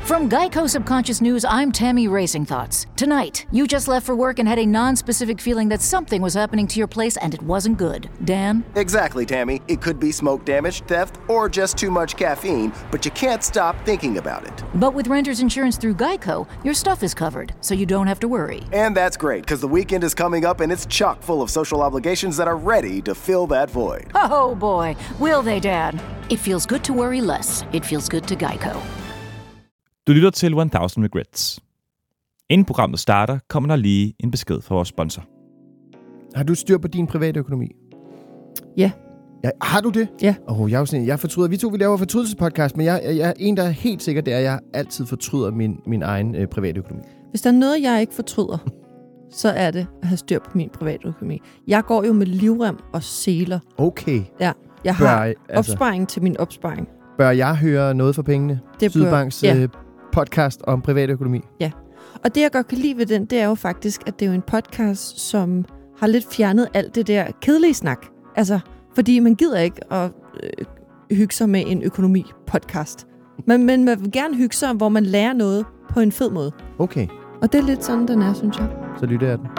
From Geico Subconscious News, I'm Tammy Racing Thoughts. Tonight, you just left for work and had a non-specific feeling that something was happening to your place and it wasn't good. Dan? Exactly, Tammy. It could be smoke damage, theft, or just too much caffeine, but you can't stop thinking about it. But with renter's insurance through Geico, your stuff is covered, so you don't have to worry. And that's great, because the weekend is coming up and it's chock full of social obligations that are ready to fill that void. Oh boy, will they, Dad? It feels good to worry less. It feels good to Geico. Du lytter til 1000 Regrets. Inden programmet starter, kommer der lige en besked fra vores sponsor. Har du styr på din private økonomi? Ja. Har du det? Ja. Jeg fortryder. Vi laver fortrydelsespodcast, men jeg er en, der er helt sikker, det er, at jeg altid fortryder min egen private økonomi. Hvis der er noget, jeg ikke fortryder, så er det at have styr på min private økonomi. Jeg går jo med livrem og seler. Okay. Ja, jeg har opsparing til min opsparing. Bør jeg høre noget for pengene? Det Sydbanks podcast om privat økonomi. Ja, og det jeg godt kan lide ved den, det er jo faktisk, at det er jo en podcast, som har lidt fjernet alt det der kedelige snak. Altså, fordi man gider ikke at hygge sig med en økonomi-podcast. Men man vil gerne hygge sig, hvor man lærer noget på en fed måde. Okay. Og det er lidt sådan, den er, synes jeg. Så lytter jeg den.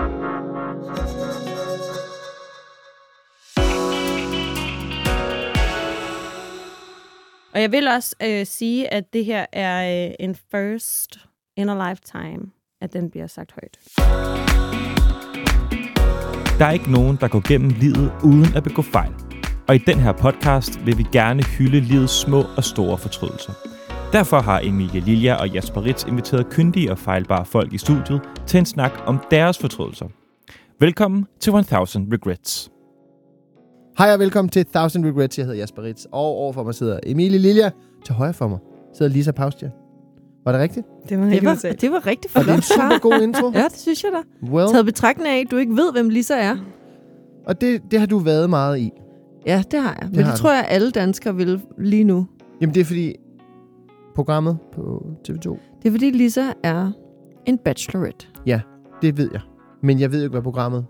Og jeg vil også sige, at det her er en first in a lifetime, at den bliver sagt højt. Der er ikke nogen, der går gennem livet uden at begå fejl. Og i den her podcast vil vi gerne hylde livets små og store fortrydelser. Derfor har Emilie Lilja og Jasper Ritz inviteret kyndige og fejlbare folk i studiet til en snak om deres fortrydelser. Velkommen til 1000 Regrets. Hej og velkommen til 1000 Regrets. Jeg hedder Jasper Ritz, og overfor mig sidder Emilie Lilja. Til højre for mig sidder Lisa Paustian. Var det rigtigt? Det var rigtig flot. flot. Det er en super god intro. Ja, det synes jeg da. Taget betragtning af, at du ikke ved, hvem Lisa er. Og det har du været meget i. Ja, det har jeg. Men det tror jeg, alle danskere vil lige nu. Jamen det er fordi programmet på TV2. Det er fordi Lisa er en bachelorette. Ja, det ved jeg. Men jeg ved ikke, hvad programmet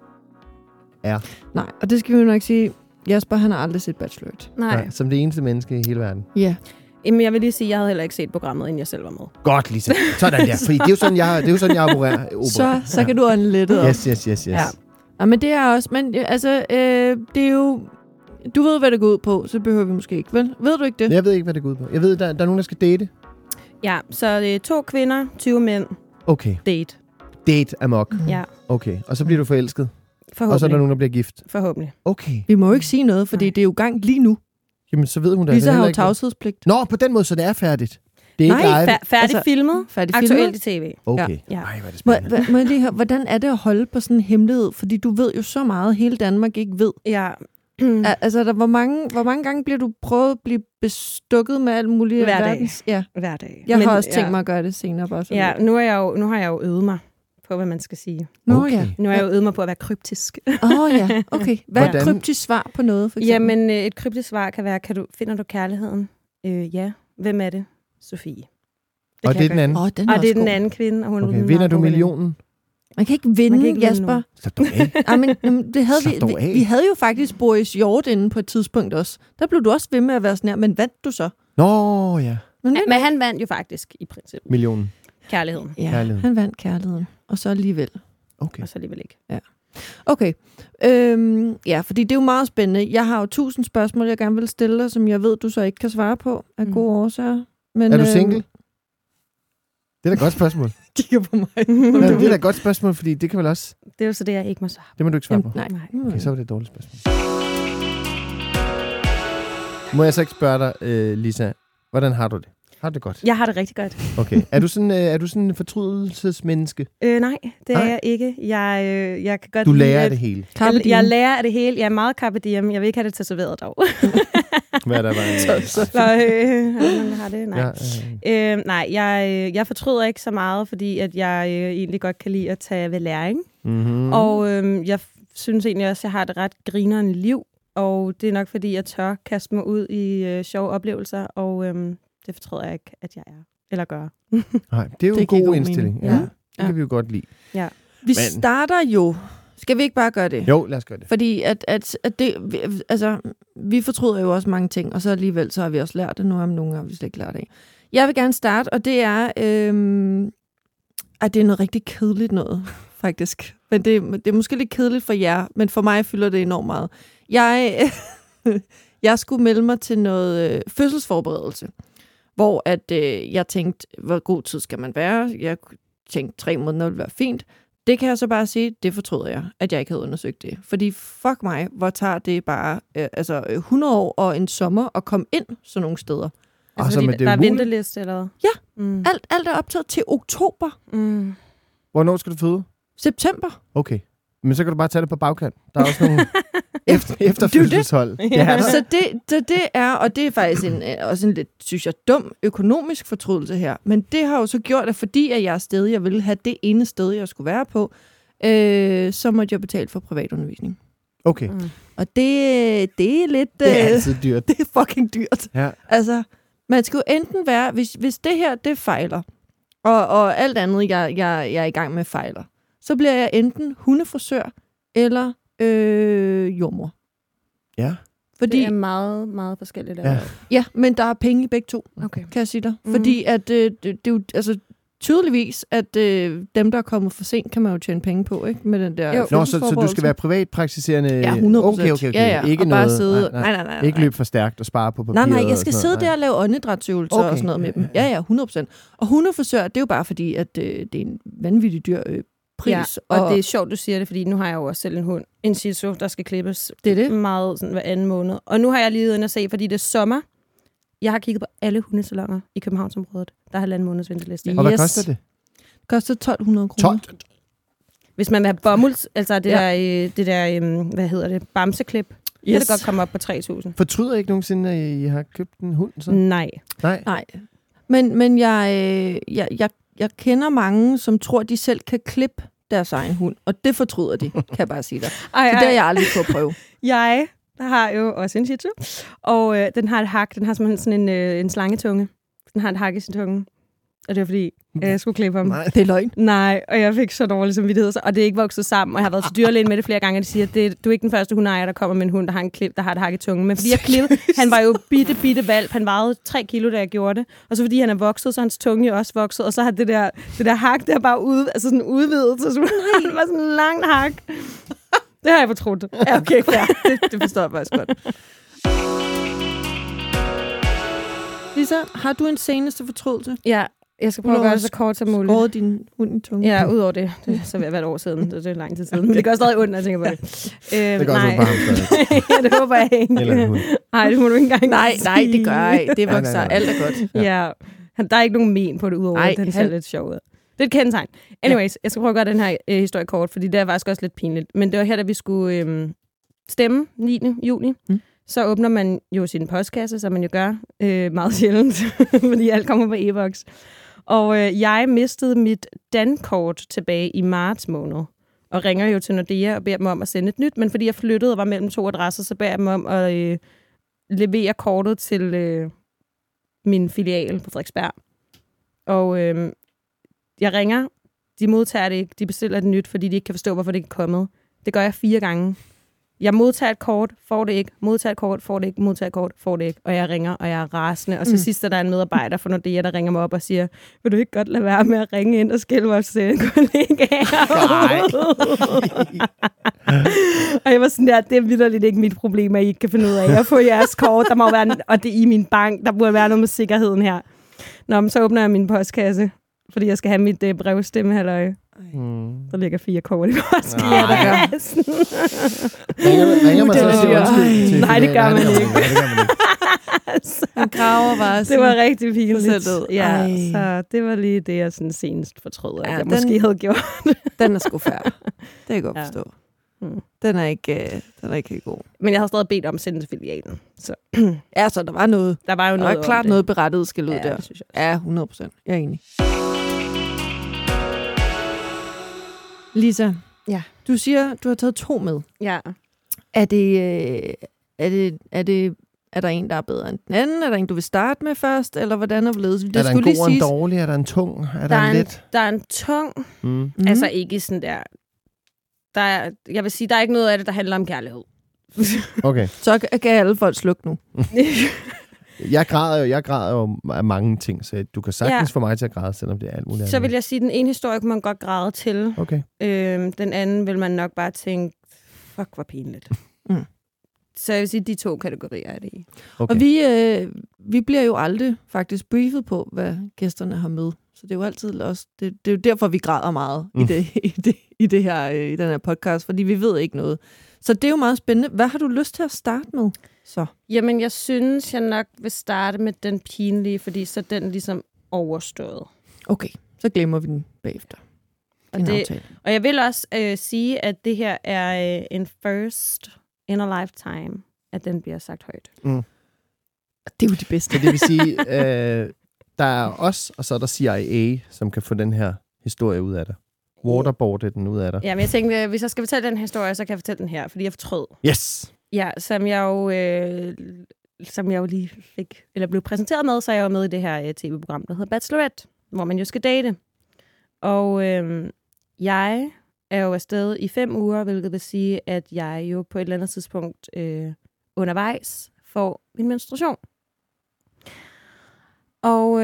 er. Nej, og det skal vi jo nok sige. Jasper, han har aldrig set Bachelorette. Nej. Som det eneste menneske i hele verden. Ja. Jamen, jeg vil lige sige, at jeg havde heller ikke set programmet, inden jeg selv var med. Godt, Lisa. Sådan der. Fordi det er jo sådan, jeg opererer. Så kan du ånde lettet op. Yes. Ja, men det er også... Men altså, det er jo... Du ved, hvad det går ud på, så behøver vi måske ikke. Vel? Ved du ikke det? Jeg ved ikke, hvad det går ud på. Jeg ved, der er nogen, der skal date. Ja, så det er 2 kvinder, 20 mænd. Okay. Date amok. Ja. Okay, og så bliver du forelsket. Forhåbentlig. Og så er der nogen, der bliver gift. Forhåbentlig. Okay. Vi må jo ikke sige noget, fordi det er jo gang lige nu. Jamen, så ved hun da. Lisa har jo tavshedspligt. Nå, på den måde, så det er færdigt. Det er Nej, ikke færdigt filmet. Aktuelt i tv. Okay. Ja. Ej, hvad er det spændende. Må jeg lige høre, hvordan er det at holde på sådan en hemmelighed? Fordi du ved jo så meget, hele Danmark ikke ved. Ja. Altså, hvor mange gange bliver du prøvet at blive bestukket med alt muligt? Hver dag. Ja. Hver dag. Jeg har også tænkt mig at gøre det senere. Bare ja, nu har jeg jo øvet mig på, hvad man skal sige. Okay. Nu har jeg jo øvet mig på at være kryptisk. Ja, okay. Hvad er et kryptisk svar på noget, for eksempel? Jamen, et kryptisk svar kan være, finder du kærligheden? Ja. Hvem er det? Sofie. Og det er den anden? Og det er den anden kvinde. Og hun okay. Vinder du millionen? Man kan ikke vinde, Jasper. Så du af. Men det havde vi havde jo faktisk Boris Hjort inde på et tidspunkt også. Der blev du også ved med at være sådan her, men vandt du så? Nå, ja. Men han vandt jo faktisk i princippet. Millionen. Kærligheden. Ja, han vandt kærligheden. Og så alligevel. Okay. Og så alligevel ikke. Ja. Okay. Ja, fordi det er jo meget spændende. Jeg har jo 1000 spørgsmål, jeg gerne vil stille dig, som jeg ved, du så ikke kan svare på af gode årsager. Men, er du single? Det er da et godt spørgsmål. Kigger på mig. Ja, det er da et godt spørgsmål, fordi det kan vel også... Det er jo så det, jeg ikke må svare på. Det må du ikke svare på? Nej. Okay, så var det et dårligt spørgsmål. Må jeg så ikke spørge dig, Lisa, hvordan har du det? Har du det godt? Jeg har det rigtig godt. Okay. Er du sådan en fortrydelsesmenneske? Nej, det er jeg ikke. Jeg kan godt du lærer det hele? Jeg lærer af det hele. Jeg er meget carpe diem. Jeg vil ikke have det tatoveret dog. Hvad er der bare? Så har det? Nej. Nej, jeg fortryder ikke så meget, fordi at jeg egentlig godt kan lide at tage ved læring. Mm-hmm. Og jeg synes egentlig også, at jeg har et ret grinerende liv. Og det er nok, fordi jeg tør kaste mig ud i sjove oplevelser, og det fortryder jeg ikke, at jeg er. Eller gør. Nej, det er jo en god indstilling. Ja. Det kan vi jo godt lide. Ja. Vi starter jo... Skal vi ikke bare gøre det? Jo, lad os gøre det. Fordi at det, altså, vi fortryder jo også mange ting, og så alligevel så har vi også lært det. Nu om nogle har vi slet ikke lært det. Jeg vil gerne starte, og det er... det er noget rigtig kedeligt noget, faktisk. Men det er måske lidt kedeligt for jer, men for mig fylder det enormt meget. Jeg skulle melde mig til noget fødselsforberedelse, hvor at, jeg tænkte, hvor god tid skal man være? Jeg tænkte, 3 måneder ville være fint. Det kan jeg så bare sige, det fortryder jeg, at jeg ikke havde undersøgt det. Fordi fuck mig, hvor tager det bare 100 år og en sommer at komme ind sådan nogle steder. Altså, fordi der er venteliste, eller hvad? Ja, alt er optaget til oktober. Hvornår skal du føde? September. Okay. Men så kan du bare tage det på bagkant. Der er også nogle efterfødselshold. Ja. Så det er, og det er faktisk også en lidt, synes jeg, dum økonomisk fortrydelse her. Men det har jo så gjort, at fordi at jeg er sted, jeg ville have det ene sted, jeg skulle være på, så måtte jeg betale for privatundervisning. Okay. Og det er lidt... Det er altid dyrt. Det er fucking dyrt. Ja. Altså, man skal jo enten være... Hvis det her, det fejler, og alt andet, jeg er i gang med fejler, så bliver jeg enten hundefrisør eller jordmor. Ja. Fordi, det er meget, meget forskelligt. Ja, men der er penge i begge to, kan jeg sige dig. Fordi at det er jo altså, tydeligvis, at dem, der er kommet for sent, kan man jo tjene penge på, ikke? Med den der så du skal være privatpraktiserende? Ja, 100%. Okay. Ja. Ikke og noget, bare sidde... Nej. Ikke løbe for stærkt og spare på papiret. Nej, jeg skal sidde der og lave åndedrætsøvelser og sådan noget med dem. Ja, 100%. Og hundefrisør, det er jo bare fordi, at det er en vanvittig dyr pris. Ja, og det er sjovt, du siger det, fordi nu har jeg jo også selv en hund, en shih tzu, der skal klippes meget sådan, hver anden måned. Og nu har jeg lige været inde og se, fordi det er sommer. Jeg har kigget på alle hundesalonger i Københavnsområdet. Der har 1,5 måneds venteliste. Og hvad koster det? Det koster 1.200 kroner. Hvis man vil have bomulds, altså det der, hvad hedder det, bamseklip, kan det godt komme op på 3.000. Fortryder I ikke nogensinde, at I har købt en hund? Så? Nej. Men jeg kender mange, som tror, de selv kan klippe deres egen hund. Og det fortryder de, kan jeg bare sige dig. Så det har jeg aldrig fået at prøve. Jeg har jo også en shih tzu, og den har et hak. Den har simpelthen sådan en slangetunge. Den har et hak i sin tunge. Og det var fordi, jeg skulle klippe ham. Nej, det er løgn. Nej, og jeg fik så dårlig samvittighed. Og det er ikke vokset sammen. Og jeg har været til dyrlægen med det flere gange, og de siger, at du er ikke den første hundeejer, der kommer med en hund, der har en klip, der har et hak i tungen. Men fordi jeg klippede, han var jo bitte valp. Han vejede 3 kilo, da jeg gjorde det. Og så fordi han er vokset, så hans tunge jo også vokset. Og så har det der hak der bare sådan udvidet. Så det var sådan en lang hak. Det har jeg fortrudt. Ja, okay, fair. Det forstår jeg faktisk godt. Lisa, har du en seneste fortrydelse? Ja, jeg skal prøve at gøre det så kort som muligt. Skåret din hund i tungen? Ja, udover det. Så vil jeg være et år siden. Det er lang tid siden. Men det gør stadig ondt, når jeg tænker på det. Det gør også bare ja, det håber jeg ikke. Eller en hund. Nej, det må du ikke engang Nej, det gør jeg ikke. Det vokser. Alt er godt. Ja. Der er ikke nogen men på det, udover at den ser lidt sjov ud. Det er et kendetegn. Anyways, jeg skal prøve at gøre den her historie kort, fordi det er faktisk også lidt pinligt. Men det var her, da vi skulle stemme 9. juni. Så åbner man jo sin postkasse, som man jo gør meget sjældent, fordi alt kommer på e-boks. Og jeg mistede mit dankort tilbage i marts måned, og ringer jo til Nordea og beder dem om at sende et nyt, men fordi jeg flyttede og var mellem 2 adresser, så beder jeg dem om at levere kortet til min filial på Frederiksberg. Og jeg ringer, de modtager det ikke, de bestiller det nyt, fordi de ikke kan forstå, hvorfor det ikke er kommet. Det gør jeg 4 gange. Jeg modtager et kort, får det ikke, modtager et kort, får det ikke, modtager et kort, får det ikke, og jeg ringer, og jeg er rasende. Og så sidst er der en medarbejder fra Nordea, der ringer mig op og siger, vil du ikke godt lade være med at ringe ind og skille vores kollegaer? Og jeg var sådan der, det er vitterligt ikke mit problem, at I ikke kan finde ud af at få jeres kort. Der må jo være, og det er i min bank, der burde være noget med sikkerheden her. Nå, men så åbner jeg min postkasse, fordi jeg skal have mit brevstemmehalløj. Der ligger 4 kort i postkassen. Ringer man så og siger undskyld til? Nej, det gør man ikke. Han graver bare. Det var rigtig pinligt. Ja, så det var lige det, jeg sådan senest fortrød, at jeg måske havde gjort. Den er sgu færdig. Det kan jeg godt forstå. Den er ikke helt god. Men jeg har stadig bedt om at sende til filialen. Så. Ja, så der var noget. Der var jo noget. Der var klart noget berettiget skal ud der. Det synes jeg også. Ja, 100%. Jeg er enig. Lisa, du siger, du har taget 2 med. Ja. Er der en, der er bedre end den anden? Er der en, du vil starte med først? Eller hvordan er det? Er der en god og en dårlig? Er der en tung? Er der en let? Der er en tung. Altså ikke sådan der... Jeg vil sige, der er ikke noget af det, der handler om kærlighed. Okay. Så kan alle folk slukke nu. Jeg græder jo af mange ting, så du kan sagtens få mig til at græde, selvom det er alt muligt. Så vil jeg sige, at den ene historie kunne man godt græde til. Okay. Den anden vil man nok bare tænke, fuck, hvor pinligt. Så jeg vil sige, de 2 kategorier er det i. Okay. Og vi bliver jo aldrig faktisk briefet på, hvad gæsterne har med. Så det er jo altid også... Det er jo derfor, vi græder meget i den her podcast, fordi vi ved ikke noget. Så det er jo meget spændende. Hvad har du lyst til at starte med så? Jamen, jeg synes, jeg nok vil starte med den pinlige, fordi så er den ligesom overstået. Okay, så glemmer vi den bagefter. Og jeg vil også sige, at det her er en first in a lifetime, at den bliver sagt højt. Det er jo det bedste. Så det vil sige, der er os, og så er der CIA, som kan få den her historie ud af det. Waterboardet den ud af dig. Ja, men jeg tænkte, hvis jeg skal fortælle den historie, så kan jeg fortælle den her, fordi jeg fortrød. Yes! Ja, som jeg jo lige fik, eller blev præsenteret med, så er jeg jo med i det her tv-program, der hedder Bachelorette, hvor man jo skal date. Og jeg er jo afsted i 5 uger, hvilket vil sige, at jeg jo på et eller andet tidspunkt undervejs får min menstruation. Og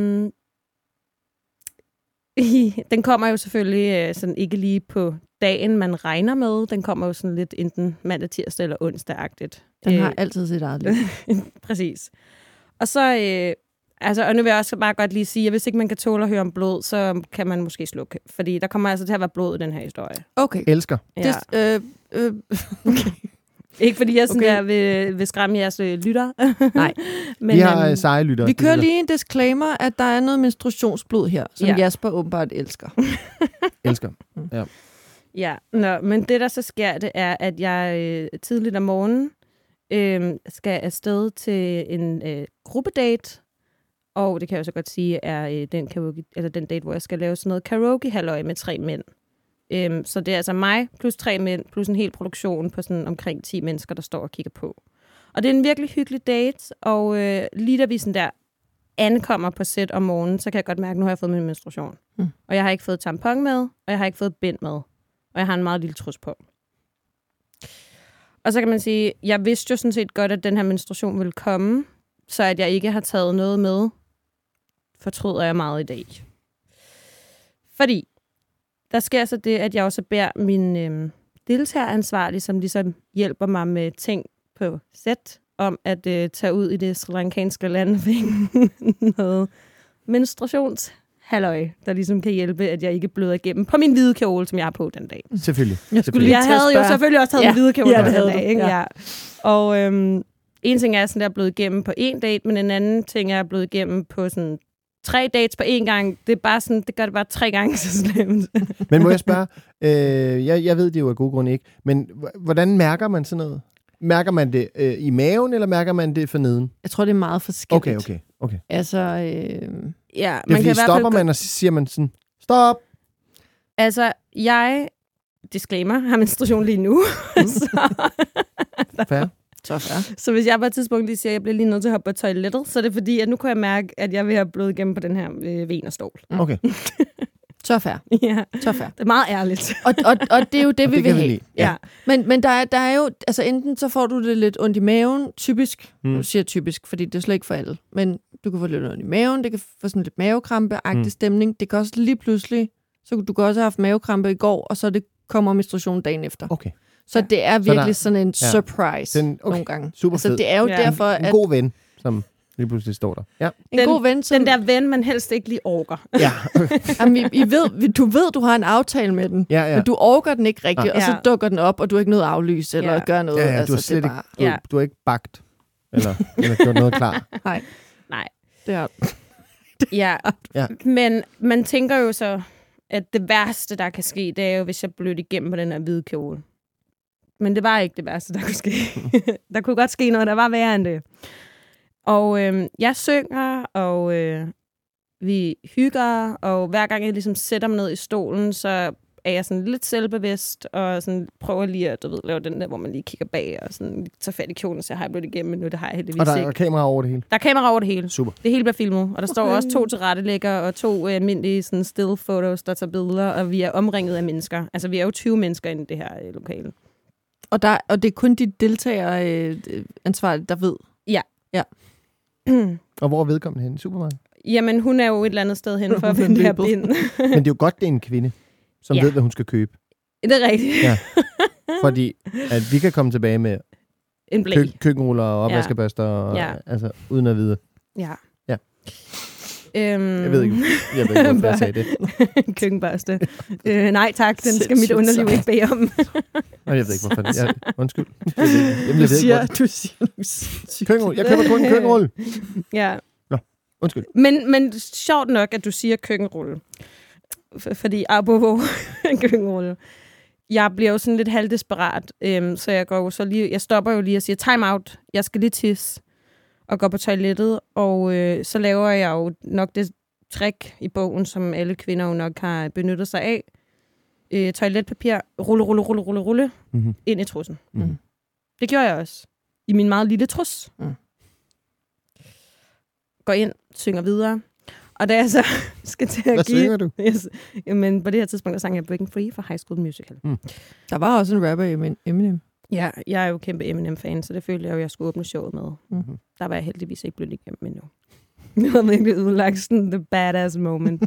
den kommer jo selvfølgelig sådan ikke lige på dagen, man regner med. Den kommer jo sådan lidt enten mandag, tirsdag eller onsdag-agtigt. Den har altid sit eget liv. Præcis. Og så, og nu vil jeg også bare godt lige sige, at hvis ikke man kan tåle at høre om blod, så kan man måske slukke. Fordi der kommer altså til at være blod i den her historie. Okay. Elsker. Ja. Okay. Ikke fordi jeg sådan der vil skræmme jeres lytter. Nej. Men, vi har seje lytter. Vi kører lige en disclaimer, at der er noget menstruationsblod her, som Jasper åbenbart elsker. Elsker, ja. Ja, men det der så sker, det er, at jeg tidligt om morgenen skal afsted til en gruppedate, og det kan jeg så godt sige, er den date, hvor jeg skal lave sådan noget karaoke-halløj med 3 mænd. Så det er altså mig plus 3 mænd, plus en hel produktion på sådan omkring 10 mennesker, der står og kigger på. Og det er en virkelig hyggelig date, og lige da vi sådan der ankommer på sæt om morgenen, så kan jeg godt mærke, at nu har jeg fået min menstruation. Og jeg har ikke fået tampon med, og jeg har ikke fået bind med. Og jeg har en meget lille trus på. Og så kan man sige, jeg vidste jo sådan set godt, at den her menstruation ville komme, så at jeg ikke har taget noget med, fortryder jeg meget i dag. Fordi der sker så det, at jeg også beder min deltageransvarlig, som ligesom hjælper mig med ting på sæt, om at tage ud i det sri lankanske land for noget menstruationshalløj, der ligesom kan hjælpe, at jeg ikke bløder igennem på min hvide kjole, som jeg har på den dag. Selvfølgelig. Jeg havde jo selvfølgelig også taget en hvide kjole på den dag. Ikke? Ja. Og en ting er sådan, der er blevet igennem på 1 date, men en anden ting er blevet igennem på sådan 3 dates på 1 gang. Det er bare sådan, det gør det bare 3 gange så slemt. Men må jeg spørge, jeg ved det jo af gode grunde ikke, men hvordan mærker man sådan noget? Mærker man det i maven, eller mærker man det forneden? Jeg tror, det er meget forskelligt. Okay. Altså, ja, man kan stopper man, og så siger man sådan, stop! Altså, jeg, disclaimer, har menstruation lige nu. Fair. Så hvis jeg på et tidspunkt lige siger, at jeg bliver lige nødt til at hoppe på toilettet, så er det fordi, at nu kan jeg mærke, at jeg vil have blod igennem på den her venerstol. Okay. Så fair. Ja, så fair. Det er meget ærligt. Og det er jo det, vi vil have. Ja. Men der er jo, altså enten så får du det lidt ondt i maven, typisk, nu siger jeg typisk, fordi det er slet ikke for alle, men du kan få lidt ondt i maven, det kan få sådan lidt mavekrampe-agtig stemning, det kan også lige pludselig, så du kan også have haft mavekrampe i går, og så det kommer menstruation dagen efter. Okay. Så det er virkelig sådan en surprise nogle gange. Super altså, det er jo derfor, at... En god ven, som lige pludselig står der. Ja. En god ven, som... Den der ven, man helst ikke lige orker. Ja. Jamen, du ved, du har en aftale med den, men du orker den ikke rigtigt, og så dukker den op, og du har ikke noget aflys, eller gør noget. Ja, du har slet ikke, du har ikke bagt, eller gjort noget klar. Nej. Det er... Ja, men man tænker jo så, at det værste, der kan ske, det er jo, hvis jeg blødte igennem på den her hvide kjole. Men det var ikke det værste, der kunne ske. Der kunne godt ske noget, der var værre end det. Og jeg synger, og vi hygger, og hver gang jeg ligesom sætter mig ned i stolen, så er jeg sådan lidt selvbevidst, og sådan prøver lige at lave den der, hvor man lige kigger bag, og sådan tager fat i kjolen og siger, har jeg blevet igennem, men nu det har jeg heldigvis ikke. Og der er kamera over det hele? Der er kamera over det hele. Super. Det hele bliver filmet, og der står også 2 tilrettelæggere og 2 almindelige sådan still photos, der tager billeder, og vi er omringet af mennesker. Altså, vi er jo 20 mennesker inde i det her lokale. Og det er kun de deltagere ansvarlige, der ved? Ja. Og hvor er vedkommende henne? Supermarkedet? Jamen, hun er jo et eller andet sted hen for at finde det her bind. Men det er jo godt, det er en kvinde, som ved, hvad hun skal købe. Det er rigtigt. Ja. Fordi at vi kan komme tilbage med en blæ. Køkkenruller og opvaskebørster, og, altså uden at vide. Ja. Jeg ved ikke, hvorfor jeg sagde det. Køkkenbørste. Nej tak, den skal mit underliv ikke bede om. Jeg ved ikke, hvorfor. Undskyld. Du siger køkkenrulle. Jeg køber kun en køkkenrulle. Ja. Nå, undskyld. Men sjovt nok, at du siger køkkenrulle. Fordi apropos køkkenrulle. Jeg bliver jo sådan lidt halvdesperat, så jeg stopper jo lige og siger, time out, jeg skal lige tisse, og går på toilettet, og så laver jeg jo nok det trick i bogen, som alle kvinder jo nok har benyttet sig af. Toiletpapir, rulle, ind i trussen. Mm-hmm. Det gjorde jeg også. I min meget lille trus. Går ind, synger videre. Og da jeg så skal til at Hvad synger du? Jamen, på det her tidspunkt, der sang jeg Breaking Free fra High School Musical. Der var også en rapper, Eminem. Ja, jeg er jo kæmpe Eminem-fan, så det følte jeg jo, jeg skulle åbne showet med. Mm-hmm. Der var jeg heldigvis ikke blevet igennem endnu. Nu har virkelig udlagt sådan the badass moment.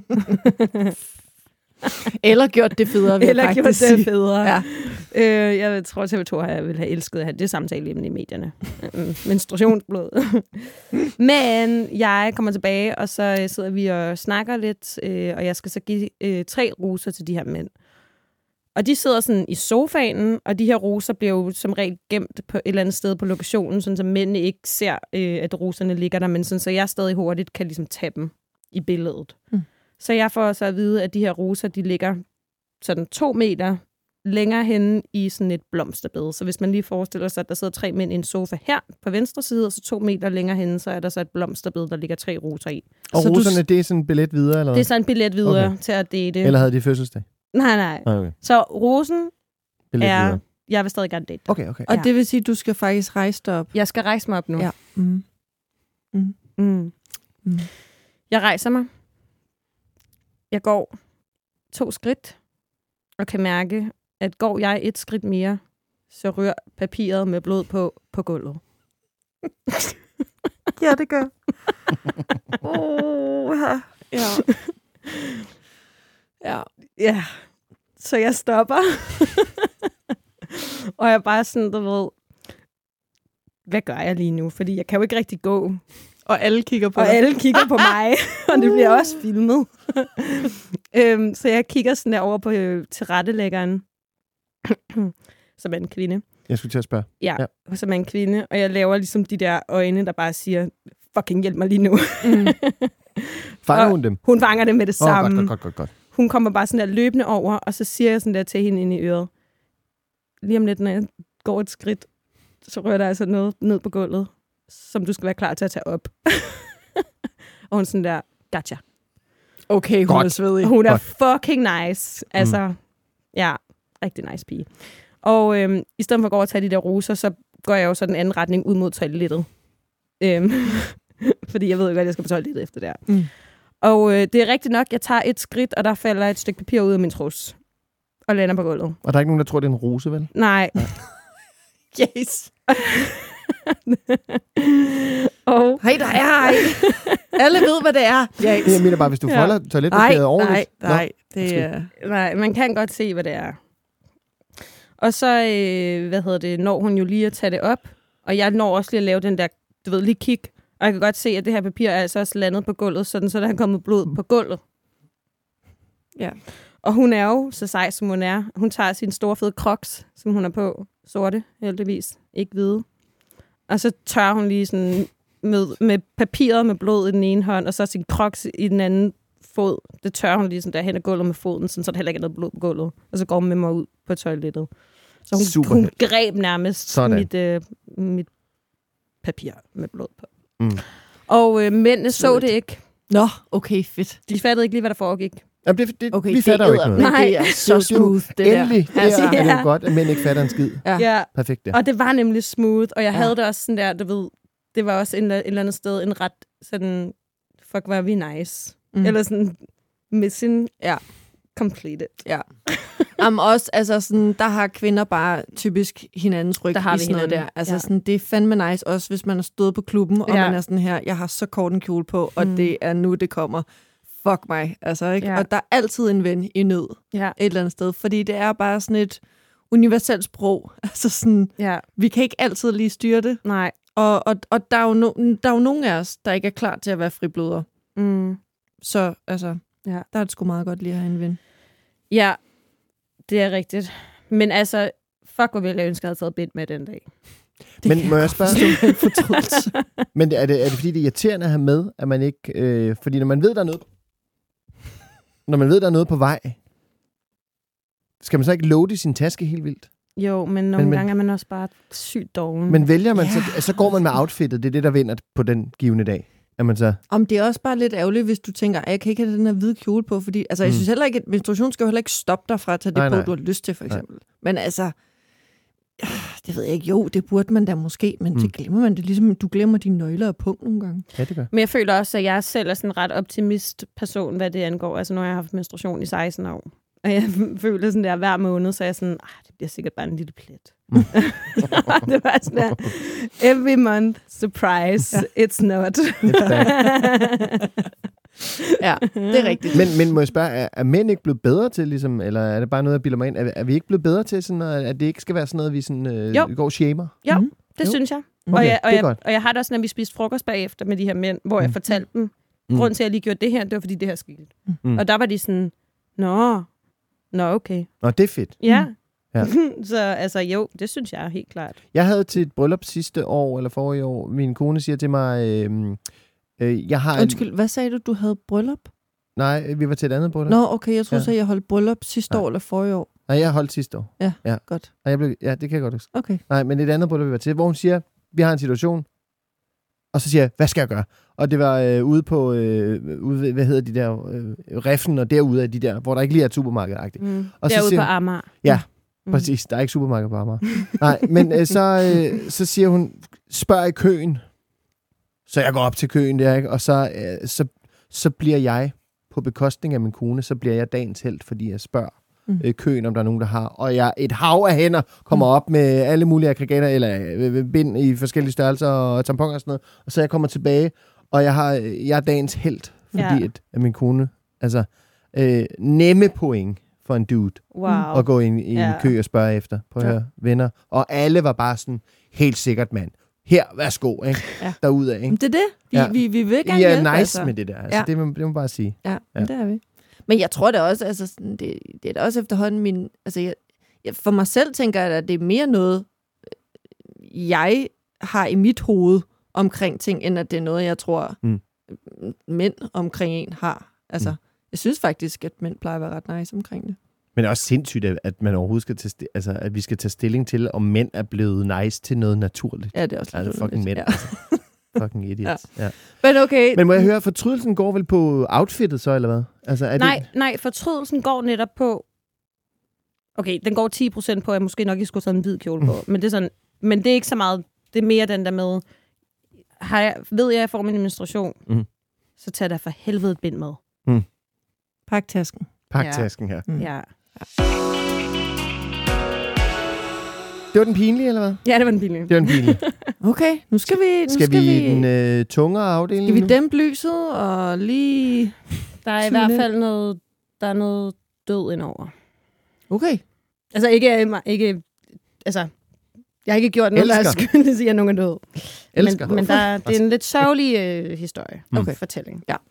Eller gjort det federe, vil Eller jeg gjort faktisk det sige. federe. Ja. Jeg tror, TV2 ville have elsket at have det samtale i medierne. Menstruationsblod. Men jeg kommer tilbage, og så sidder vi og snakker lidt, og jeg skal så give 3 roser til de her mænd. Og de sidder sådan i sofaen, og de her roser bliver jo som regel gemt på et eller andet sted på lokationen, sådan så mændene ikke ser, at roserne ligger der, men sådan, så jeg stadig hurtigt kan ligesom tage dem i billedet. Så jeg får så at vide, at de her roser, de ligger sådan 2 meter længere henne i sådan et blomsterbed. Så hvis man lige forestiller sig, at der sidder 3 mænd i en sofa her på venstre side, og så 2 meter længere henne, så er der så et blomsterbed, der ligger 3 roser i. Og så roserne, det er sådan en billet videre, eller hvad? Det er så en billet videre til at date. Eller havde de fødselsdag? Nej. Okay. Så rosen Billet er... videre. Jeg vil stadig gerne date. Okay. Og det vil sige, at du skal faktisk rejse dig op. Jeg skal rejse mig op nu. Ja. Jeg rejser mig. Jeg går 2 skridt, og kan mærke, at går jeg 1 skridt mere, så rører papiret med blod på gulvet. Ja, det gør. Ja. Så jeg stopper. Og jeg er bare sådan, du ved, hvad gør jeg lige nu? Fordi jeg kan jo ikke rigtig gå. Og alle kigger på Og dig. alle kigger på mig, og det bliver også filmet. Så jeg kigger sådan der over på tilrettelæggeren, som er en kvinde. Jeg skulle til at spørge. Ja, som er en kvinde, og jeg laver ligesom de der øjne, der bare siger, fucking hjælp mig lige nu. Fanger hun dem? Hun fanger dem med det samme. Godt. Hun kommer bare sådan der løbende over, og så siger jeg sådan der til hende ind i øret. Lige om lidt, når jeg går et skridt, så rører der altså noget ned på gulvet, som du skal være klar til at tage op. Og hun sådan der, gotcha. Okay, hun er svedig. Hun er fucking nice. Altså, ja, rigtig nice pige. Og i stedet for at gå og tage de der roser, så går jeg jo så den anden retning ud mod toilettet. Fordi jeg ved jo godt, at jeg skal på toilettet efter det her. Og det er rigtigt nok, jeg tager et skridt, og der falder et stykke papir ud af min trus. Og lander på gulvet. Og der er ikke nogen, der tror, det er en rose, vel? Nej. Yes. Og Hej, der er alle ved, hvad det er. Yes. Jeg mener bare, hvis du folder toiletpapiret ordentligt. Nej, man kan godt se, hvad det er. Og så, når hun jo lige at tage det op, og jeg når også lige at lave den der, du ved, lige kig, og jeg kan godt se, at det her papir er altså også landet på gulvet, sådan, så der er kommet blod på gulvet. Ja. Og hun er jo så sej, som hun er. Hun tager sin store fede crocs, som hun er på, sorte heldigvis, ikke hvide. Og så tør hun lige sådan med papiret med blod i den ene hånd, og så sin crocs i den anden fod. Det tør hun lige sådan der hen ad gulvet med foden, sådan, så der heller ikke er noget blod på gulvet. Og så går hun med mig ud på toilettet. Så hun greb nærmest mit papir med blod på. Og mændene så det ikke. Nå, okay, fedt. De fattede ikke lige, hvad der foregik. Jamen, okay, vi fatter jo ikke noget. Nej, det er så smooth, det der. Endelig, det er jo godt, at mænd ikke fatter en skid. Ja. Perfekt, det. Og det var nemlig smooth, og jeg havde det også sådan der, du ved, det var også et eller andet sted en ret sådan, fuck, var vi nice. Eller sådan, mission completed. Ja. Jamen også, altså sådan, der har kvinder bare typisk hinandens ryg der har i sådan noget der. Altså sådan, det er fandme nice også, hvis man er stået på klubben, og man er sådan her, jeg har så kort en kjole på, og det er nu, det kommer. Fuck mig, altså ikke? Ja. Og der er altid en ven i nød et eller andet sted, fordi det er bare sådan et universelt sprog. Altså sådan, vi kan ikke altid lige styre det. Nej. Og der er jo nogen af os, der ikke er klar til at være friblødere. Så altså, der er det sgu meget godt lige at have en ven. Ja, det er rigtigt. Men altså, fuck hvor ville jeg ønske, at jeg havde taget bind med den dag. Men må jeg spørge? Men er det fordi, det er irriterende at have med, at man ikke... fordi når man ved, der er noget på vej, skal man så ikke loade sin taske helt vildt? Jo, men nogle gange er man også bare sygt doven. Men vælger man så går man med outfittet. Det er det, der vinder på den givende dag. Er man så... Om det er også bare lidt ærgerligt, hvis du tænker, at jeg kan ikke have den her hvide kjole på, fordi altså, jeg synes heller ikke, at menstruation skal jo heller ikke stoppe dig fra at tage det på, du har lyst til, for eksempel. Men altså, det ved jeg ikke. Jo, det burde man da måske, men det glemmer man det. Ligesom du glemmer dine nøgler og punkt nogle gange. Ja, det gør. Men jeg føler også, at jeg selv er sådan en ret optimist person, hvad det angår. Altså, nu har jeg haft menstruation i 16 år. Og jeg føler sådan der hver måned, så er jeg sådan, det bliver sikkert bare en lille plet. Det var sådan der, every month, surprise, it's not. Ja, det er rigtigt. Men må jeg spørge, er mænd ikke blevet bedre til, ligesom, eller er det bare noget, jeg bilder mig ind? Er vi ikke blevet bedre til, sådan, at det ikke skal være sådan noget, vi sådan, går shamer? Jo, det synes jeg. Okay, og jeg har da også, når vi spiste frokost bagefter med de her mænd, hvor jeg fortalte dem, grunden til, at jeg lige gjorde det her, det var fordi det her skete. Og der var de sådan, Nå, okay. Nå, det er fedt. Ja. Så altså jo, det synes jeg helt klart. Jeg havde til et bryllup sidste år, eller forrige år, min kone siger til mig, jeg har... Undskyld, hvad sagde du, du havde bryllup? Nej, vi var til et andet bryllup. Nå, okay, jeg troede så, jeg holdt bryllup sidste år eller forrige år. Nej, jeg holdt sidste år. Ja. Godt. Og det kan jeg godt huske. Okay. Nej, men et andet bryllup, vi var til, hvor hun siger, vi har en situation, og så siger jeg, hvad skal jeg gøre? Og det var ude på, hvad hedder de der, Reffen og derude af de der, hvor der ikke lige er et supermarked-agtigt. Og derude på Amager. Ja, præcis. Der er ikke supermarked på Amager. Nej, men så siger hun, spørg i køen. Så jeg går op til køen der, ikke? Og så bliver jeg, på bekostning af min kone, så bliver jeg dagens helt, fordi jeg spørger køen, om der er nogen, der har. Og et hav af hænder kommer op med alle mulige aggregater, eller bind i forskellige størrelser og tamponer og sådan noget. Og så jeg kommer tilbage, og jeg er dagens helt, fordi at min kone, altså nemme point for en dude, at gå ind i en kø og spørge efter på her venner. Og alle var bare sådan, helt sikkert mand. Her, værsgo, ikke? Derudad, ikke? Det er det. Vi vil gerne hjælpe. Vi er nice med det der. Altså, det må man bare sige. Ja, det er vi. Men jeg tror da også, altså, det er da også efterhånden altså, for mig selv tænker jeg, at det er mere noget, jeg har i mit hoved omkring ting, end at det er noget, jeg tror, mænd omkring en har. Altså, jeg synes faktisk, at mænd plejer at være ret nice omkring det. Men det er også sindssygt, at man overhovedet skal at vi skal tage stilling til, om mænd er blevet nice til noget naturligt. Ja, det er også lidt fucking mænd. Ja. Altså. Fucking idiots. Ja. Men okay. Men må jeg høre, fortrydelsen går vel på outfittet så, eller hvad? Altså, nej, fortrydelsen går netop på... Okay, den går 10% på, at jeg måske nok ikke skulle have en hvid kjole på. Men det er sådan... Men det er ikke så meget... Det er mere den der med... Ved jeg får min menstruation, så tager der for helvede et bind med. Pak tasken. Pak tasken her. Ja. Det var den pinlige, eller hvad? Ja, det var den pinlige. Okay, nu skal vi... Skal vi i den tungere afdeling? Skal vi dæmpe lyset og lige... Der er i hvert fald noget død indover. Okay. Altså ikke altså, jeg har ikke gjort noget, der er skyldig til, at nogen er død. Men det er en lidt sørgelig historie. Okay. Fortælling. Ja.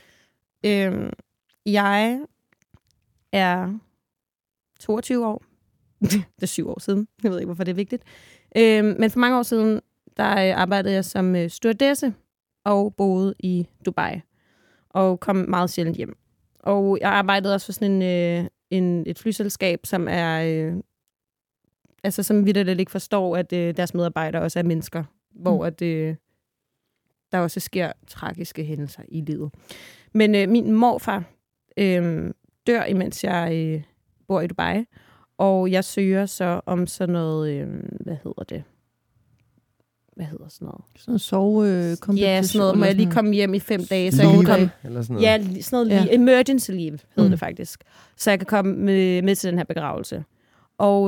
Jeg er 22 år. Det er 7 år siden. Jeg ved ikke, hvorfor det er vigtigt. Men for mange år siden, der arbejdede jeg som stewardesse og boede i Dubai. Og kom meget sjældent hjem. Og jeg arbejdede også for sådan et flyselskab, som er... altså, som vitterligt ikke forstår, at deres medarbejdere også er mennesker. Hvor at, der også sker tragiske hændelser i livet. Men min morfar dør, imens jeg bor i Dubai. Og jeg søger så om sådan noget, hvad hedder sådan noget? Sådan noget sovekompensation. Ja, sådan noget. Må jeg lige komme hjem i 5 dage, så Leave, jeg kan komme... eller sådan noget. Ja, sådan noget emergency leave hedder det faktisk. Så jeg kan komme med til den her begravelse. Og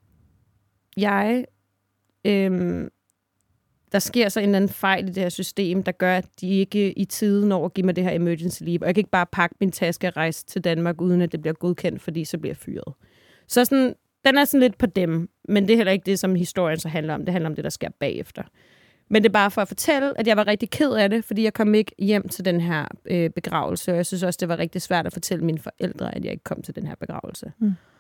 der sker så en eller anden fejl i det her system, der gør, at de ikke i tide når at give mig det her emergency leave. Og jeg kan ikke bare pakke min taske og rejse til Danmark, uden at det bliver godkendt, fordi så bliver jeg fyret. Så sådan, den er sådan lidt på dem, men det er heller ikke det, som historien så handler om. Det handler om det, der sker bagefter. Men det er bare for at fortælle, at jeg var rigtig ked af det, fordi jeg kom ikke hjem til den her begravelse, og jeg synes også, det var rigtig svært at fortælle mine forældre, at jeg ikke kom til den her begravelse.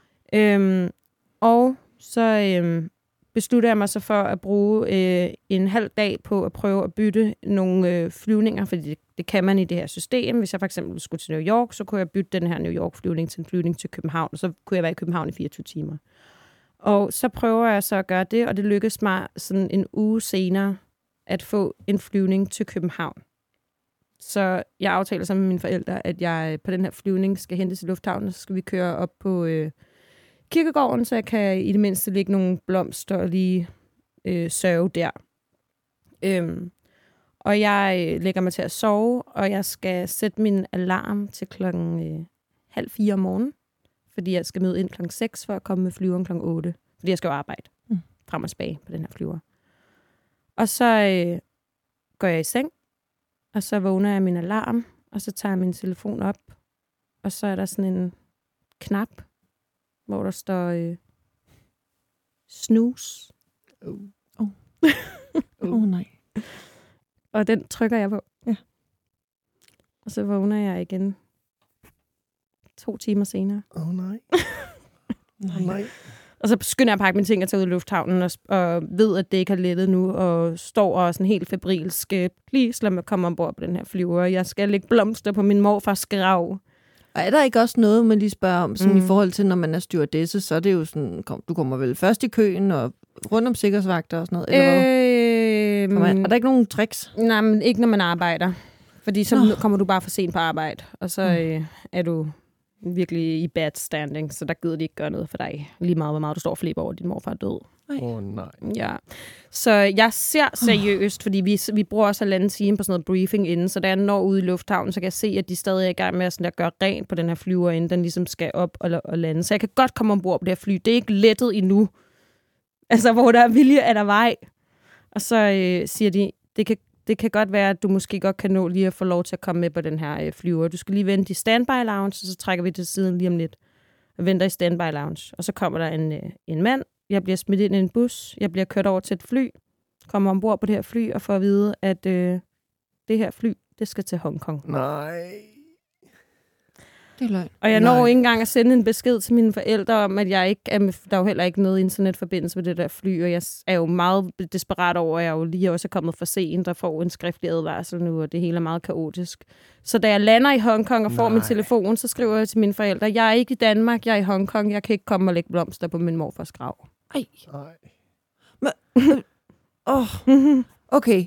Og så besluttede jeg mig så for at bruge en halv dag på at prøve at bytte nogle flyvninger, fordi det kan man i det her system. Hvis jeg for eksempel skulle til New York, så kunne jeg bytte den her New York-flyvning til en flyvning til København, og så kunne jeg være i København i 24 timer. Og så prøver jeg så at gøre det, og det lykkedes mig sådan en uge senere at få en flyvning til København. Så jeg aftaler sammen med mine forældre, at jeg på den her flyvning skal hentes til lufthavnen, og så skal vi køre op på kirkegården, så jeg kan i det mindste lægge nogle blomster og lige sørge der. Og jeg lægger mig til at sove, og jeg skal sætte min alarm til 3:30 om morgenen, fordi jeg skal møde ind 6:00 for at komme med flyveren 8:00, fordi jeg skal jo arbejde frem og tilbage på den her flyver. Og så går jeg i seng, og så vågner jeg min alarm, og så tager jeg min telefon op, og så er der sådan en knap, hvor der står snooze. Nej. Og den trykker jeg på. Ja. Og så vågner jeg igen 2 timer senere. Nej. Nej. Og så skynder jeg at pakke mine ting og tage ud i lufthavnen, og ved, at det ikke har lettet nu, og står og sådan helt febrilsk. Please, lad mig komme ombord på den her flyver. Jeg skal lægge blomster på min morfars grav. Og er der ikke også noget, man lige spørger om, sådan i forhold til, når man er stewardesse, så er det jo sådan, du kommer vel først i køen og rundt om sikkerhedsvagter og sådan noget, eller hvad? Er der ikke nogen tricks? Nej, men ikke når man arbejder. Fordi så kommer du bare for sent på arbejde, og så er du virkelig i bad standing, så der gider de ikke gøre noget for dig. Lige meget, hvor meget du står og flipper over, at din morfar er død. Nej. Ja. Så jeg ser seriøst, fordi vi bruger også 1,5 time på sådan noget briefing inden, så da jeg når ude i lufthavnen, så kan jeg se, at de stadig er i gang med at, sådan, at gøre rent på den her flyver, inden den ligesom skal op og lande. Så jeg kan godt komme ombord på det her fly. Det er ikke lettet endnu. Altså, hvor der er vilje, er der vej. Og så siger de, det kan godt være, at du måske godt kan nå lige at få lov til at komme med på den her flyver. Du skal lige vente i standby lounge, og så trækker vi til siden lige om lidt. Og venter i standby lounge. Og så kommer der en mand. Jeg bliver smidt ind i en bus. Jeg bliver kørt over til et fly. Kommer ombord på det her fly og får at vide, at det her fly, det skal til Hongkong. Nej. Det er løgn. Og jeg når ikke engang at sende en besked til mine forældre om, at jeg ikke er med, der er jo heller ikke noget internetforbindelse med det der fly, og jeg er jo meget desperat over, at jeg jo lige også er kommet for sent og får en skriftlig advarsel nu, og det hele er meget kaotisk. Så da jeg lander i Hongkong og får min telefon, så skriver jeg til mine forældre, jeg er ikke i Danmark, jeg er i Hongkong, jeg kan ikke komme og lægge blomster på min morfars grav. Ej. Okay.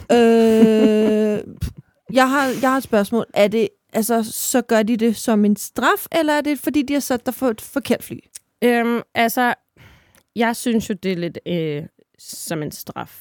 Jeg har et spørgsmål. Er det altså, så gør de det som en straf, eller er det, fordi de har sat dig for et forkert fly? Altså, jeg synes jo, det er lidt som en straf.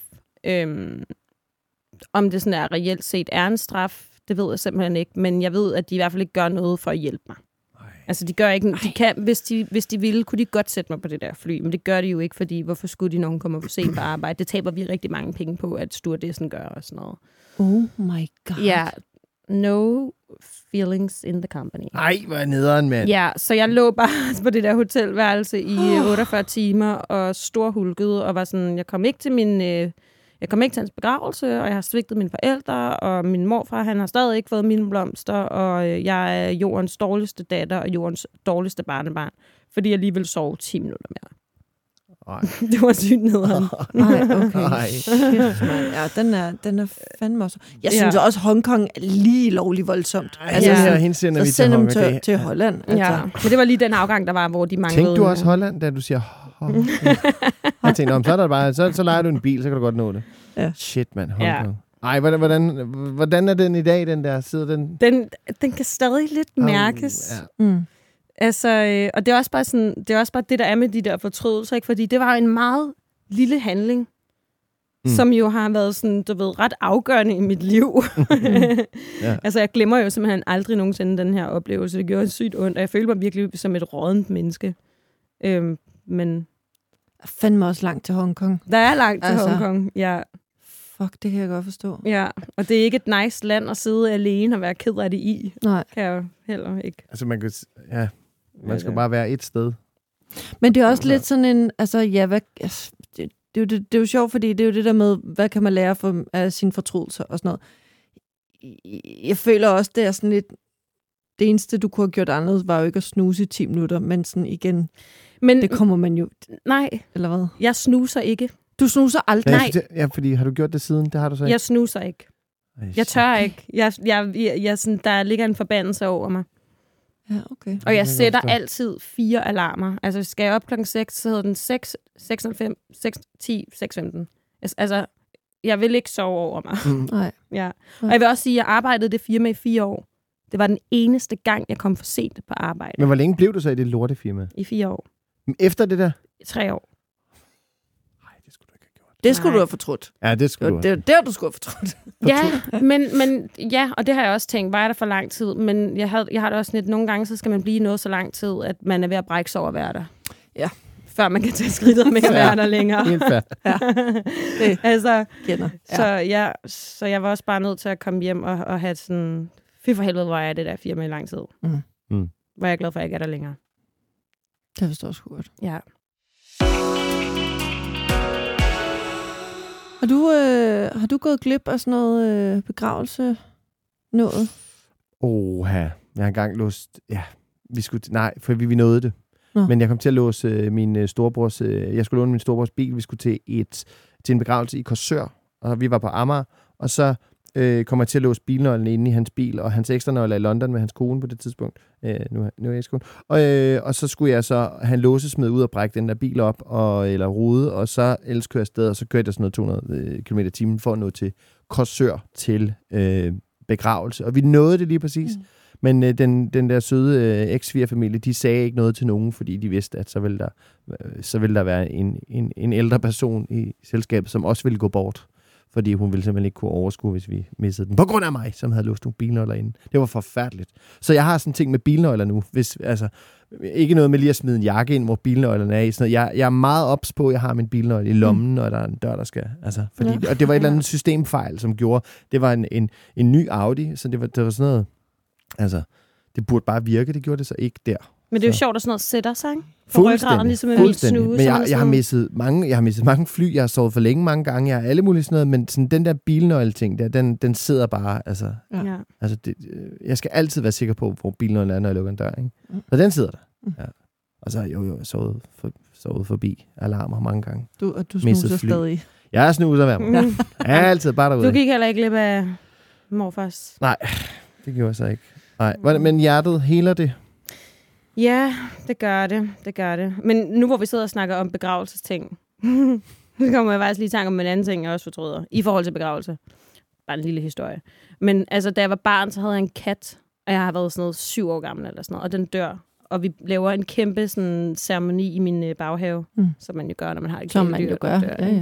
Om det sådan er reelt set er en straf, det ved jeg simpelthen ikke, men jeg ved, at de i hvert fald ikke gør noget for at hjælpe mig. Altså, de gør ikke... De kan, hvis de ville, kunne de godt sætte mig på det der fly, men det gør de jo ikke, fordi hvorfor skulle de, når hun kommer for sent på arbejde? Det taber vi rigtig mange penge på, at stewardessen gør og sådan noget. Oh my god. Ja, no feelings in the company. Ej, hvor er nederen, mand. Ja, så jeg lå bare på det der hotelværelse i 48 timer og storhulkede, og var sådan, jeg kom ikke til hans begravelse, og jeg har svigtet mine forældre, og min morfar, han har stadig ikke fået mine blomster, og jeg er jordens dårligste datter og jordens dårligste barnebarn, fordi jeg lige vil sove 10 minutter mere. Det var sygt nederen. Nej, okay. Ja, den er fandme også. Jeg synes også, Hongkong er lige lovligt voldsomt. Hende sender vi til Hongkong. Til Holland. Altså. Ja, men det var lige den afgang, der var, hvor de manglede... Tænkte du også Holland, da du siger... Jeg tænkte, så er der bare... Så leger du en bil, så kan du godt nå det. Ja. Shit, mand. Hongkong. Ej, hvordan er den i dag, den der? Sidder den... Den kan stadig lidt mærkes. Altså, og det er også bare sådan, det er også bare det, der er med de der fortrydelser, ikke? Fordi det var en meget lille handling. som jo har været sådan, du ved, ret afgørende i mit liv. Ja. Altså, jeg glemmer jo simpelthen aldrig nogensinde den her oplevelse. Det gjorde sygt ondt, og jeg følte mig virkelig som et rådent menneske. Men Fandme også langt til Hongkong. der er langt til Hongkong, ja. Fuck, det kan jeg godt forstå. Ja, og det er ikke et nice land at sidde alene og være ked af det i. Nej. Kan jeg jo heller ikke. Altså, man skal bare være et sted. Men det er også lidt sådan en, altså ja, det er jo sjovt, fordi det er jo det der med, hvad kan man lære af sine fortrydelser og sådan noget. Jeg føler også, det er sådan lidt, det eneste, du kunne have gjort anderledes, var jo ikke at snuse i 10 minutter, men sådan igen, det kommer man jo... Nej, eller hvad? jeg snuser ikke. Du snuser aldrig? Nej. Ja, fordi har du gjort det siden? Det har du så ikke? Jeg snuser ikke. Jeg tør ikke. Jeg sådan, der ligger en forbandelse over mig. Ja, okay. Og jeg sætter altid 4 alarmer. Altså, skal jeg op klokken 6, så hedder den 6, 6.05, 6.10, 6.15. Altså, jeg vil ikke sove over mig. Nej. Ja. Og jeg vil også sige, at jeg arbejdede det firma i 4 år. Det var den eneste gang, jeg kom for sent på arbejde. Men hvor længe blev du så i det lortefirma? I 4 år. Efter det der? 3 år. Nej, det skulle du ikke have gjort. Det skulle du have fortrudt. Ja, det skulle du have. Det er der, du skulle have fortrudt. Ja, men ja, og det har jeg også tænkt, var jeg der for lang tid? Men jeg har det også lidt, nogle gange, så skal man blive noget så lang tid, at man er ved at brække sig over at være der. Ja. Før man kan tage skridtet med at være der længere. Helt fair. Ja. Det altså, kender. Ja. Så jeg var også bare nødt til at komme hjem og have sådan, fy for helvede, hvor jeg er det der firma i lang tid. Hvor jeg er glad for, at jeg ikke er der længere. Det forstår jeg sgu godt. Ja. Har du gået glip af sådan noget begravelse? Noget? Jeg har engang låst... Ja, for vi nåede det. Nå. Men jeg kom til at låse min storebrors... Jeg skulle låne min storebrors bil. Vi skulle til en begravelse i Korsør, og vi var på Amager, og så kom jeg til at låse bilnøglen inde i hans bil, og hans ekstra nøgle i London med hans kone på det tidspunkt. Nu er jeg ekskone. Og så skulle jeg så have en låsesmed ud og brække den der bil op, eller rude, og så ellers kørte jeg afsted, og så kørte jeg sådan noget 200 km/t for at nå til Korsør til begravelse. Og vi nåede det lige præcis. Men den der søde eks-svigerfamilie, de sagde ikke noget til nogen, fordi de vidste, at så ville der være en ældre person i selskabet, som også ville gå bort. Fordi hun ville simpelthen ikke kunne overskue, hvis vi missede den. På grund af mig, som havde låst nogle bilnøgler inde. Det var forfærdeligt. Så jeg har sådan ting med bilnøgler nu. Ikke noget med lige at smide en jakke ind, hvor bilnøglerne er i. Sådan noget. Jeg er meget ops på, at jeg har min bilnøgle i lommen, når der er en dør, der skal... Og det var et eller andet systemfejl, som gjorde... Det var en ny Audi, så det var sådan noget... det burde bare virke, det gjorde det så ikke der. Men det er jo sjovt, at sådan noget sætter sig, ikke? Fuldstændig. Ligesom Fuldstændig. Men jeg har misset mange fly, jeg har sovet for længe mange gange, jeg har alle mulige sådan noget, men sådan den der bilnøgle-ting der, den sidder bare, jeg skal altid være sikker på, hvor bilnøglen er, når jeg lukker en dør, ikke? Og den sidder der. Ja. Og så har jeg sovet forbi alarmer mange gange. Du snuser stadig. Jeg snuser hver morgen. Jeg er altid bare derude. Du gik heller ikke glip af morfars? Nej, det gjorde jeg så ikke. Nej, men hjertet heler det? Ja, det gør det. Men nu hvor vi sidder og snakker om begravelsesting, så kommer jeg faktisk lige i tanke om en anden ting, jeg også fortryder, i forhold til begravelse. Bare en lille historie. Men altså, da jeg var barn, så havde jeg en kat, og jeg har været sådan noget 7 år gammel eller sådan noget, og den dør. Og vi laver en kæmpe sådan ceremoni i min baghave, som man jo gør, når man har et kæledyr. Som man jo gør,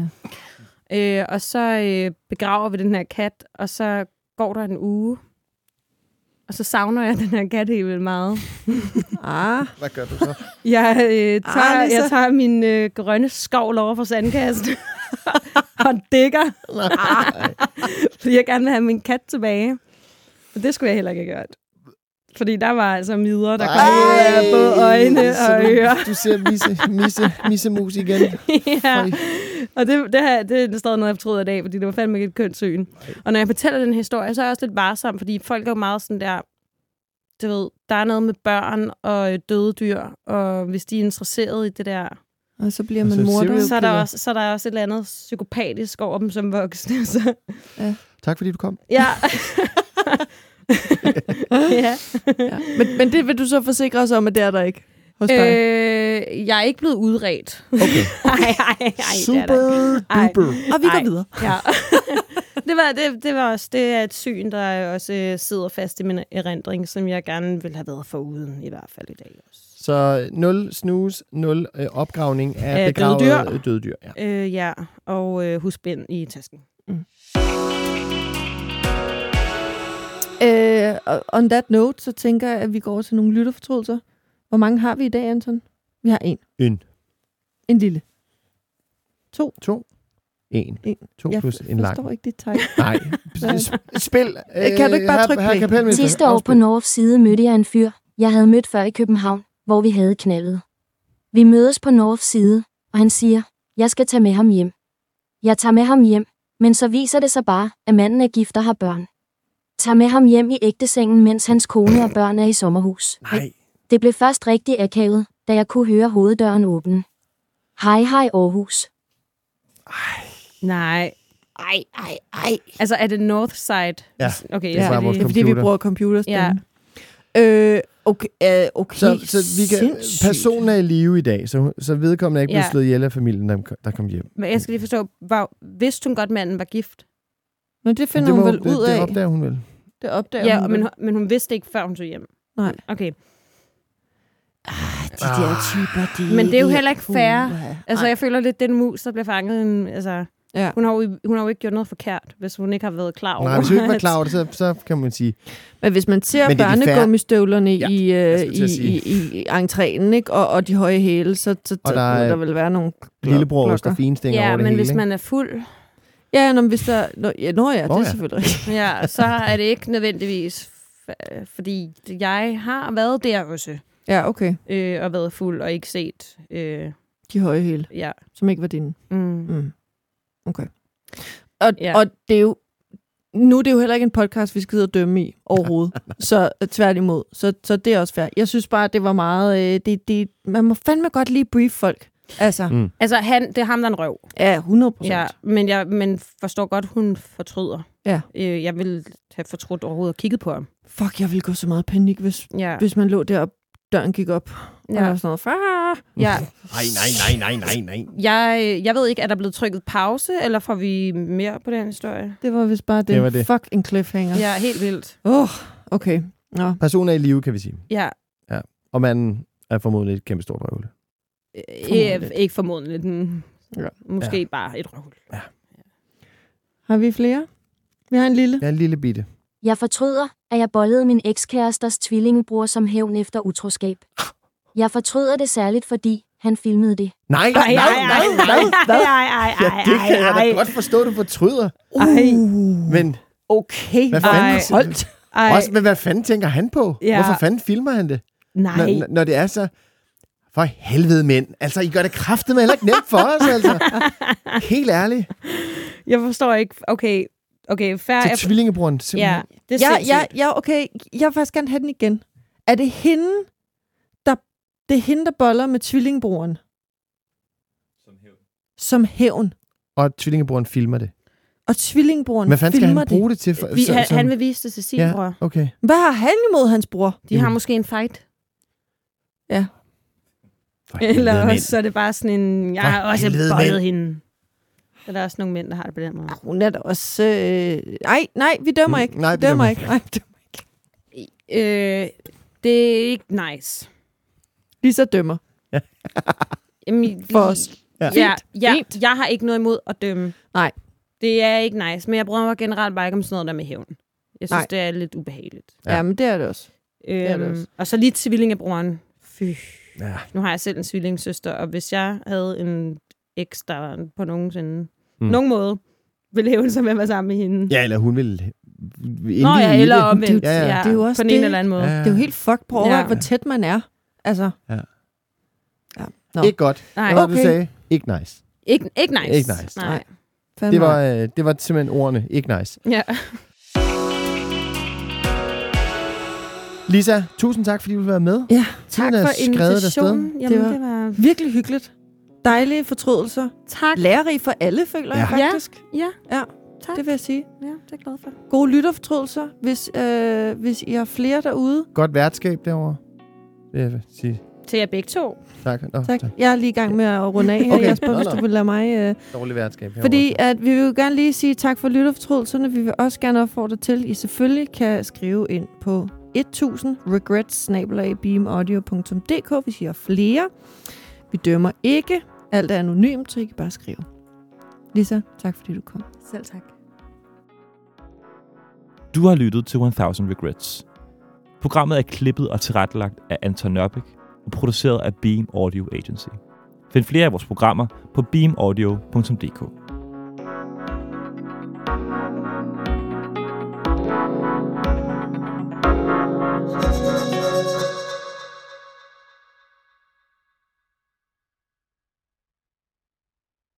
ja. Og så begraver vi den her kat, og så går der en uge, og så savner jeg den her kat helt vildt meget. Hvad gør du så? Jeg tager min grønne skovl over for sandkassen og dækker. Fordi jeg gerne vil have min kat tilbage. Og det skulle jeg heller ikke have gjort. Fordi der var altså midler, der kom ud af både øjne og ører. Du ser missemus igen. Ja. Og det er stadig noget, jeg fortryder i dag, fordi det var fandme ikke et kønt syn. Og når jeg fortæller den historie, så er jeg også lidt varsom, fordi folk er jo meget sådan der, du ved, der er noget med børn og døde dyr, og hvis de er interesseret i det der, og så bliver man morder. Så er der også et eller andet psykopatisk over dem som voksne. Så. Ja. Tak fordi du kom. Ja. Ja. Men det vil du så forsikre os om, at det er der ikke hos dig? Jeg er ikke blevet udredt. Okay. Nej, super duper. Og vi går videre. Ja. Det var også det er et syn, der også sidder fast i min erindring, som jeg gerne ville have været foruden, i hvert fald i dag også. Så 0 snus, 0 opgravning af begravede døde dyr. Ja, og husbind i tasken. On that note, så tænker jeg, at vi går over til nogle lytterfortrydelser. Hvor mange har vi i dag, Anton? Vi har en. En lille. 2. 1. 2 plus en lang. Jeg forstår ikke dit tegn. Nej. Spil. Kan du ikke bare trykke play? Sidste år på North Side mødte jeg en fyr, jeg havde mødt før i København, hvor vi havde knaldet. Vi mødes på North Side, og han siger, jeg skal tage med ham hjem. Jeg tager med ham hjem, men så viser det sig bare, at manden er gift og har børn. Tager med ham hjem i ægtesengen, mens hans kone og børn er i sommerhus. Nej. Det blev først rigtig akavet, da jeg kunne høre hoveddøren åbne. Hej Aarhus. Nej. Ej. Altså, er det North Side? Ja, okay, det er fordi vi bruger computerstemme. Ja. Okay. Så vi kan, personen er i live i dag, så vedkommende er ikke blevet slået ihjel af familien, der kom hjem. Men jeg skal lige forstå, vidste hun godt, manden var gift? Men det finder hun vel ud af. Det opdager hun vel. Det opdager hun men hun vidste ikke, før hun tog hjem. Nej. Okay. De der typer, men det er jo heller ikke fair. Altså, jeg føler lidt, den mus, der bliver fanget. Altså, hun har jo ikke gjort noget forkert, hvis hun ikke har været klar over. Nej, hvis hun ikke var klar over det, så kan man sige. Men hvis man ser børnegummistøvlerne i entréen, ikke? Og de høje hæle, så der vil være nogle lillebror og finstinger over det hele. Ja, men hvis man er fuld... Ja, hvis der... det er selvfølgelig rigtigt. Ja, så er det ikke nødvendigvis... Fordi jeg har været der også. Ja, okay. Og været fuld og ikke set... de høje hæle, som ikke var dine. Okay. Og det er jo... Nu er det jo heller ikke en podcast, vi skal sidde og dømme i overhovedet. Så tværtimod. Så det er også fair. Jeg synes bare, det var meget... man må fandme godt lige brief folk. Altså, det er ham, der er en røv. Ja, 100%. Ja, men forstår godt, hun fortryder. Ja. Jeg ville have fortrudt overhovedet og kigget på ham. Fuck, jeg ville gå så meget panik, hvis man lå deroppe, døren gik op. Ja. Og sådan noget. Ja. Nej. Jeg ved ikke, er der blevet trykket pause, eller får vi mere på den historie? Det var vist bare det. Fuck en cliffhanger. Ja, helt vildt. Okay. Nå. Personen er i live, kan vi sige. Ja. Og manden er formodentlig et kæmpe stort røvle. Ikke formodentlig. Måske bare et røvle. Ja. Har vi flere? Vi har en lille. Ja, en lille bitte. Jeg fortryder, at jeg bollede min ekskæresters tvillingebror som hævn efter utroskab. Jeg fortryder det særligt, fordi han filmede det. Nej. Ja, det kan jeg da godt forstå, du fortryder. Men okay, hvad fanden, også, men hvad fanden tænker han på? Hvorfor fanden filmer han det? Nej. Når det er så... For helvede, mænd. Altså, I gør det kraftedeme heller ikke nemt for os, altså. Helt ærligt. Jeg forstår ikke. Okay, fair. Til tvillingebroren, simpelthen. Ja, det er okay. Jeg vil faktisk gerne have den igen. Er det hende, der boller med tvillingebroren? Som hævn. Og tvillingebroren filmer det. Og tvillingebroren hvad fanden skal han bruge det til? Han vil vise det til sin bror. Okay. Hvad har han imod hans bror? De har måske en fight. Ja. Eller også så er det bare sådan en... Jeg har også bollet hende. Så der er også nogle mænd, der har det på den måde. Hun er da også... Nej, vi dømmer ikke. Nej, vi dømmer ikke. Det er ikke nice. Lisa dømmer. For os. Jeg har ikke noget imod at dømme. Nej. Det er ikke nice, men jeg bryder mig generelt bare ikke om sådan noget der med hævn. Jeg synes, det er lidt ubehageligt. Ja, men det er det også. Og så lige tvillingebroren. Fy. Ja. Nu har jeg selv en tvillingssøster, og hvis jeg havde en eks, der på nogen måde ville hævne sig med at være sammen med hende. Ja, eller hun ville... eller omvendt. Det er jo også på en eller anden måde. Det er jo helt fucked på over, hvor tæt man er. Altså. Ja. Nå. Ikke godt. Nej. Hvad du sagde? Ikke nice. Ikke nice. Ikke nice. Nej. Det var simpelthen ordene. Ikke nice. Ja. Lisa, tusind tak, fordi du ville være med. Ja, tak for invitationen. Jamen, det var virkelig hyggeligt. Dejlige fortrydelser. Tak. Lærerig for alle, føler jeg faktisk. Ja. Tak. Det vil jeg sige. Ja, det er jeg glad for. Gode lytterfortrydelser, hvis I har flere derude. Godt værtskab derovre, vil jeg sige. Til jer begge to. Tak. Tak. Jeg er lige i gang med at runde af her, Okay. Jasper, hvis du vil lade mig... Dårlig værtskab. Fordi at vi vil jo gerne lige sige tak for lytterfortrydelserne. Vi vil også gerne opfordre til, at I selvfølgelig kan skrive ind på 1000regrets@beamaudio.dk, hvis I har flere. Vi dømmer ikke. Alt er anonymt, så I kan bare skrive. Lisa, tak fordi du kom. Selv tak. Du har lyttet til 1000 Regrets. Programmet er klippet og tilrettelagt af Anton Nørbæk og produceret af Beam Audio Agency. Find flere af vores programmer på beamaudio.dk.